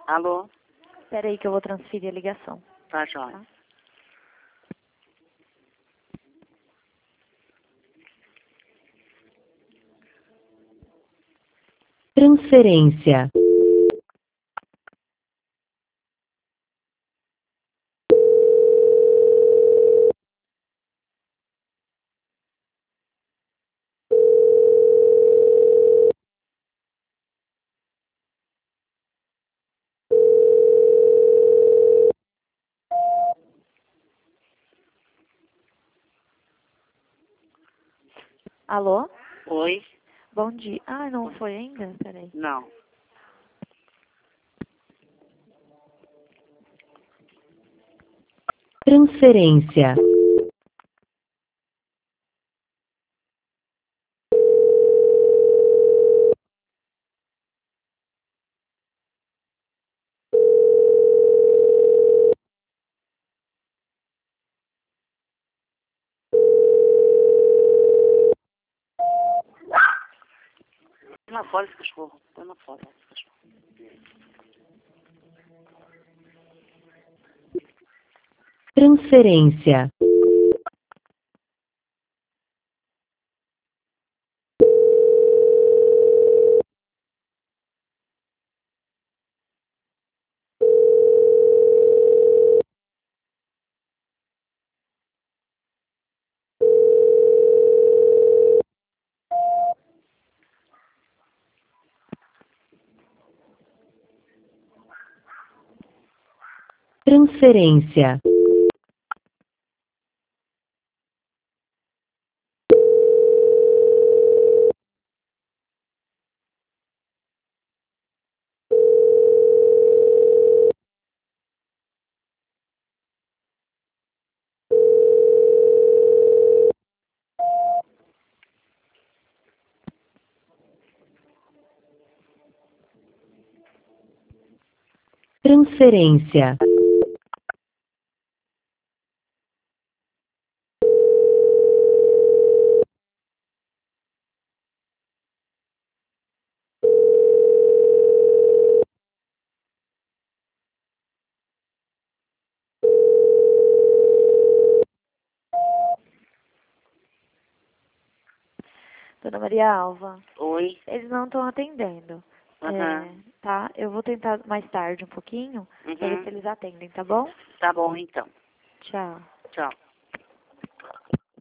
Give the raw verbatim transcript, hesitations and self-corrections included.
Alô? Espera aí que eu vou transferir a ligação. Tá, joia. Tá? Transferência. Alô? Oi? Bom dia. Ah, não foi ainda? Espera aí. Não. Transferência. Põe lá fora esse cachorro. Põe lá fora esse cachorro. Transferência. Transferência. Transferência. Dona Maria Alva, Oi? eles não estão atendendo. Aham. É, tá? Eu vou tentar mais tarde um pouquinho, pra ver Uhum. se eles atendem, tá bom? Tá bom, então. Tchau. Tchau.